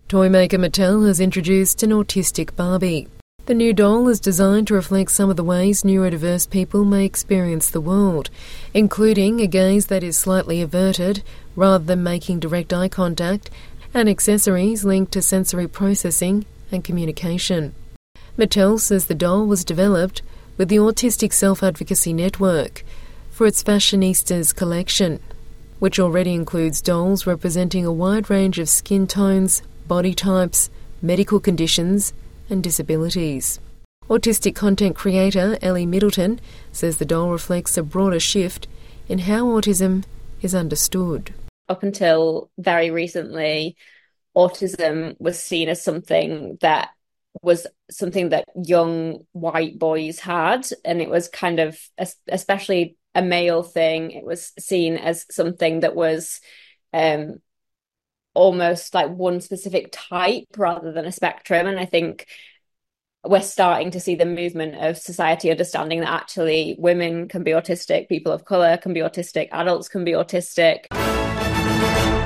Toymaker Mattel has introduced an autistic Barbie. The new doll is designed to reflect some of the ways neurodiverse people may experience the world, including a gaze that is slightly averted rather than making direct eye contact, and accessories linked to sensory processing and communication. Mattel says the doll was developed with the Autistic Self-Advocacy Network for its Fashionistas collection, which already includes dolls representing a wide range of skin tones, body types, medical conditions and disabilities. Autistic content creator Ellie Middleton says the doll reflects a broader shift in how autism is understood. Up until very recently, autism was seen as something that young white boys had, and it was kind of, especially a male thing, it was seen as something that was almost like one specific type rather than a spectrum. And I think we're starting to see the movement of society understanding that actually women can be autistic, people of colour can be autistic, adults can be autistic.